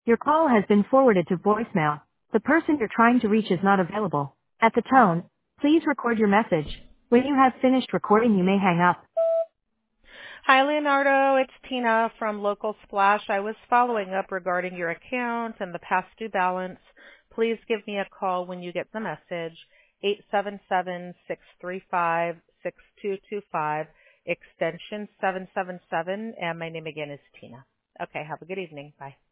Your call has been forwarded to voicemail. The person you're trying to reach is not available. At the tone, please record your message. When you have finished recording, you may hang up. Hi, Leonardo. It's Tina from Local Splash. I was following up regarding your account and the past due balance. Please give me a call when you get the message. 877-635-6225, extension 777, and my name again is Tina. Okay, have a good evening. Bye.